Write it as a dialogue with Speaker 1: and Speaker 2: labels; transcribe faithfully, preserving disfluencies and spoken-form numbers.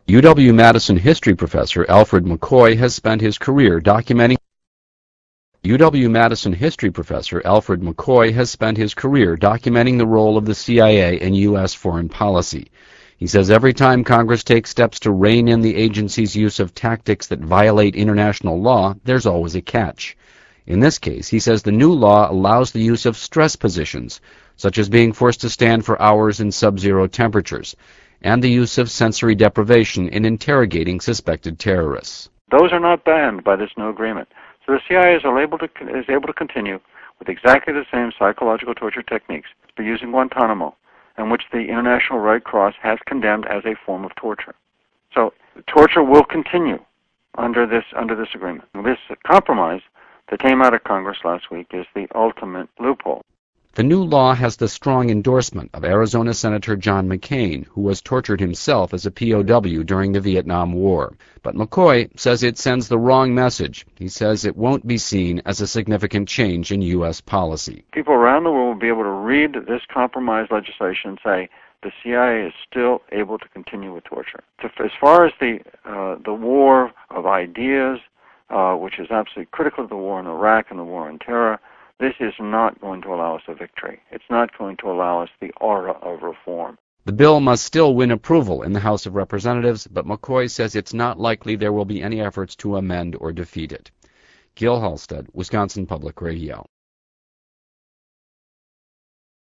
Speaker 1: U W-Madison history professor Alfred McCoy has spent his career documenting U W-Madison history professor Alfred McCoy has spent his career documenting the role of the C I A in U S foreign policy. He says every time Congress takes steps to rein in the agency's use of tactics that violate international law, there's always a catch. In this case, he says the new law allows the use of stress positions, such as being forced to stand for hours in sub-zero temperatures, and the use of sensory deprivation in interrogating suspected terrorists.
Speaker 2: Those are not banned by this new agreement. So the C I A is able to, is able to continue with exactly the same psychological torture techniques, but using Guantanamo, and which the International Red Cross has condemned as a form of torture. So torture will continue under this under this agreement. This compromise that came out of Congress last week is the ultimate loophole.
Speaker 1: The new law has the strong endorsement of Arizona Senator John McCain, who was tortured himself as a P O W during the Vietnam War. But McCoy says it sends the wrong message. He says it won't be seen as a significant change in U S policy.
Speaker 2: People around the world will be able to read this compromise legislation and say the C I A is still able to continue with torture. As far as the uh, the war of ideas, uh, which is absolutely critical to the war in Iraq and the war on terror, this is not going to allow us a victory. It's not going to allow us the aura of reform.
Speaker 1: The bill must still win approval in the House of Representatives, but McCoy says it's not likely there will be any efforts to amend or defeat it. Gil Halstead, Wisconsin Public Radio.